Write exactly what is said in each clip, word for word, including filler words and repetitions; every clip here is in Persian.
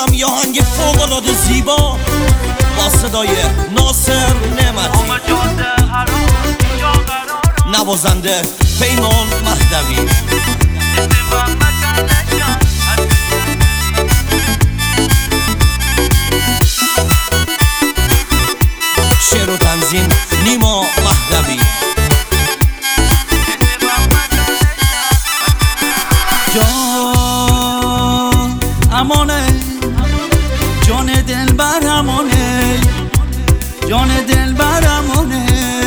میشنوم یه آهنگ فوق‌العاده زیبا با صدای ناصر نعمتی، نوازنده پیمان مهدوی. شعر و تنظیم نیما مهدوی. جان امانه، جان دل بر امانه، جان دل بر امانه.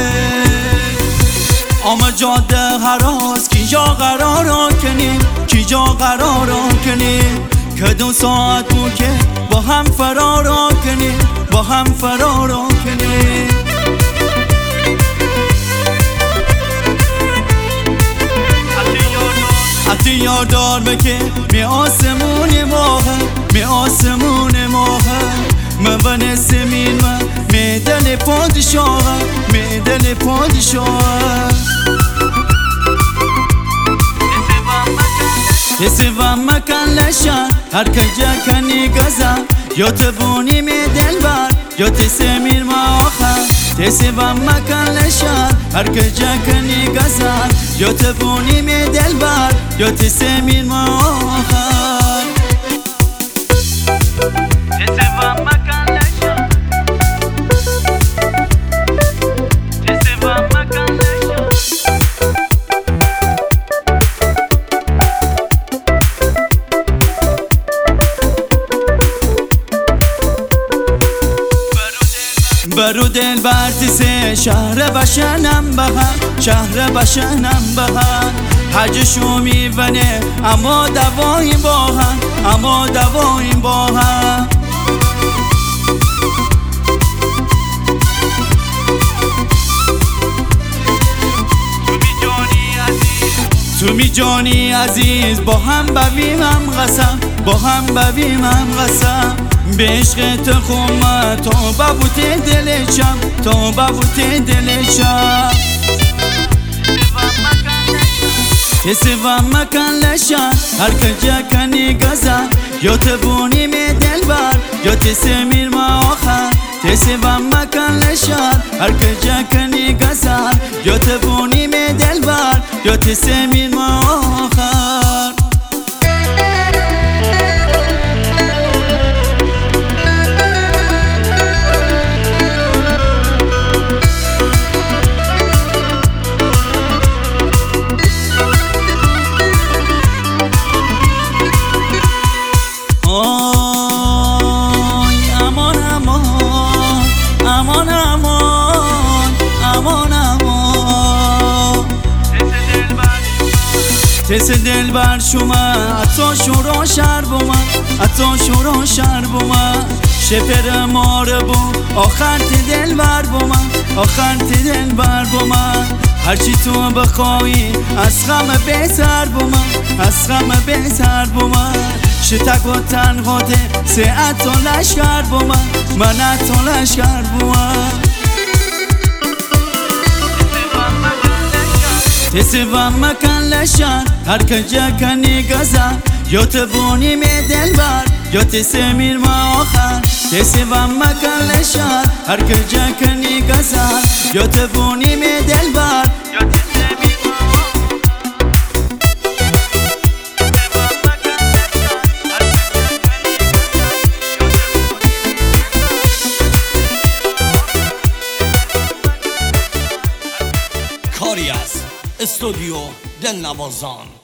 آما جاده هراز کی جا قرار کنیم، کی جا قرار کنیم که دو ساعت مو که با هم فرار کنیم، با هم فرار کنیم. حتی یاردار بکه می آسمون ماه، می آسمون ماه. من و نسمین من می دل پادشاه، می دل پادشاه. کسی و مکن لشن هر کجا کنی گذر، یا تبونی می دل بر یا تسمیر ما آخر. کسی و مکن لشن هر کجا کنی گذر، یا تبونی می دل بر یا تسمیر ما آخر. کسی و مکن لشن، کسی و مکن لشن. برو دل برتیسه شهر بشنم بخن، شهر بشنم بخن. حجشو میونه اما دوایی با هم، اما دوایی با هم. تو می جانی عزیز با هم بویم هم قسم، با هم بویم هم قسم. به عشق تو خومه تا ببوت دلشم، تا ببوت دلشم. کسی و مکن لشن هر کجا کنی گذر، یا تبونی می دل بر یا تسمیر ما آخر. کسی و مکن لشن هر کجا کنی گذر، یا تبونی می دل بر یا تسمیر ما آخر. تس دل بر شما اتا شورا شر بوما، اتا شورا شر بوما. شپر مار بو آخر تی دل بر بوما، آخر تی دل بر بوما. هرچی تو بخوایی از غم بهتر بوما، از غم بهتر بوما. شتک و تنهاته ساعت و لشکر بوما، من اتا لشکر بوما. کسی و مکن لشن هر کجا کنی گذر، یا تبونی می دل بر یا تسمیر ما آخر. کسی و مکن لشن هر کجا کنی گذر، یا تبونی می دل بر یا تسمیر ما آخر. کاری از استودیو دلنوازان.